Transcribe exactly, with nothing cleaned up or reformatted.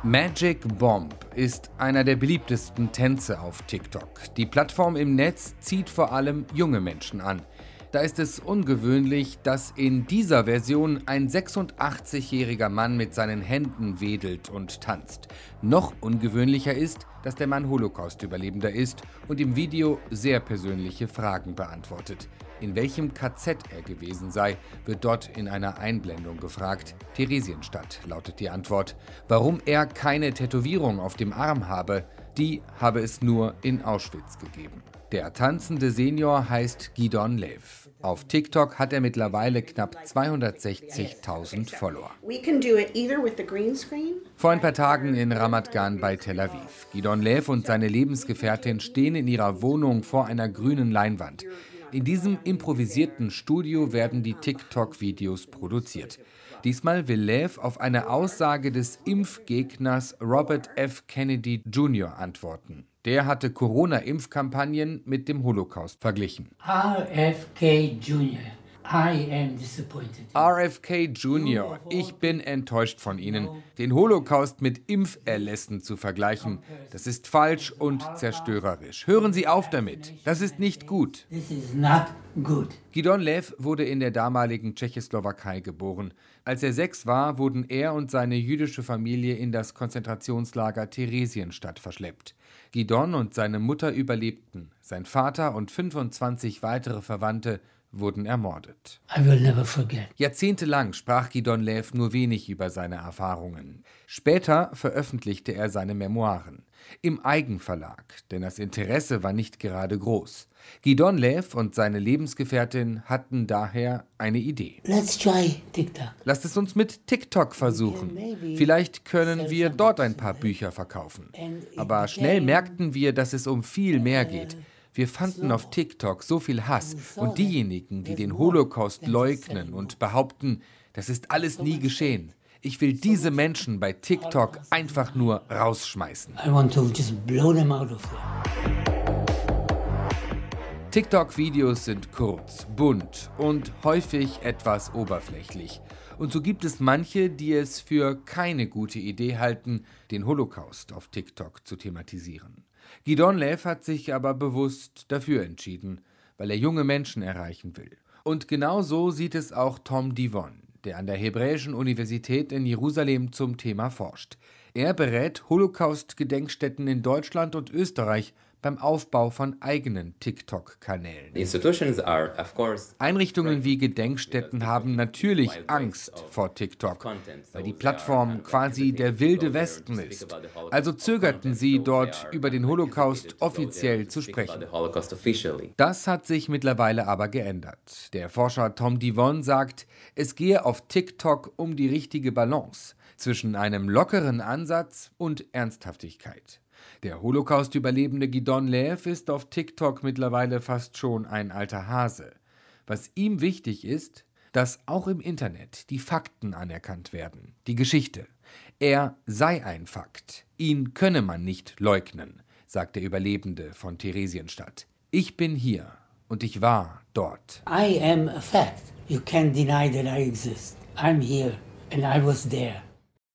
Magic Bomb ist einer der beliebtesten Tänze auf TikTok. Die Plattform im Netz zieht vor allem junge Menschen an. Da ist es ungewöhnlich, dass in dieser Version ein sechsundachtzigjähriger Mann mit seinen Händen wedelt und tanzt. Noch ungewöhnlicher ist, dass der Mann Holocaust-Überlebender ist und im Video sehr persönliche Fragen beantwortet. In welchem K Z er gewesen sei, wird dort in einer Einblendung gefragt. Theresienstadt lautet die Antwort. Warum er keine Tätowierung auf dem Arm habe, die habe es nur in Auschwitz gegeben. Der tanzende Senior heißt Gidon Lev. Auf TikTok hat er mittlerweile knapp zweihundertsechzigtausend Follower. Vor ein paar Tagen in Ramat Gan bei Tel Aviv. Gidon Lev und seine Lebensgefährtin stehen in ihrer Wohnung vor einer grünen Leinwand. In diesem improvisierten Studio werden die TikTok-Videos produziert. Diesmal will Lev auf eine Aussage des Impfgegners Robert F. Kennedy Junior antworten. Der hatte Corona-Impfkampagnen mit dem Holocaust verglichen. R F K Junior I am disappointed. R F K Junior, ich bin enttäuscht von Ihnen. Den Holocaust mit Impferlässen zu vergleichen, das ist falsch und zerstörerisch. Hören Sie auf damit, das ist nicht gut. This is not good. Gidon Lev wurde in der damaligen Tschechoslowakei geboren. Als er sechs war, wurden er und seine jüdische Familie in das Konzentrationslager Theresienstadt verschleppt. Gidon und seine Mutter überlebten. Sein Vater und fünfundzwanzig weitere Verwandte wurden ermordet. I will never forget. Jahrzehntelang sprach Gidon Lev nur wenig über seine Erfahrungen. Später veröffentlichte er seine Memoiren. Im Eigenverlag, denn das Interesse war nicht gerade groß. Gidon Lev und seine Lebensgefährtin hatten daher eine Idee. Let's try TikTok. Lasst es uns mit TikTok versuchen. Vielleicht können wir dort ein paar Bücher verkaufen. Aber schnell merkten wir, dass es um viel mehr geht. Wir fanden auf TikTok so viel Hass und diejenigen, die den Holocaust leugnen und behaupten, das ist alles nie geschehen. Ich will diese Menschen bei TikTok einfach nur rausschmeißen. I want to just blow them out of there. TikTok-Videos sind kurz, bunt und häufig etwas oberflächlich. Und so gibt es manche, die es für keine gute Idee halten, den Holocaust auf TikTok zu thematisieren. Gidon Lev hat sich aber bewusst dafür entschieden, weil er junge Menschen erreichen will. Und genau so sieht es auch Tom Divon, der an der Hebräischen Universität in Jerusalem zum Thema forscht. Er berät Holocaust-Gedenkstätten in Deutschland und Österreich beim Aufbau von eigenen TikTok-Kanälen. Einrichtungen wie Gedenkstätten haben natürlich Angst vor TikTok, weil die Plattform quasi der wilde Westen ist. Also zögerten sie, dort über den Holocaust offiziell zu sprechen. Das hat sich mittlerweile aber geändert. Der Forscher Tom Divon sagt, es gehe auf TikTok um die richtige Balance zwischen einem lockeren Ansatz und Ernsthaftigkeit. Der Holocaust-Überlebende Gidon Lev ist auf TikTok mittlerweile fast schon ein alter Hase. Was ihm wichtig ist, dass auch im Internet die Fakten anerkannt werden, die Geschichte. Er sei ein Fakt. Ihn könne man nicht leugnen, sagt der Überlebende von Theresienstadt. Ich bin hier und ich war dort. I am a fact. You can't deny that I exist. I'm here and I was there.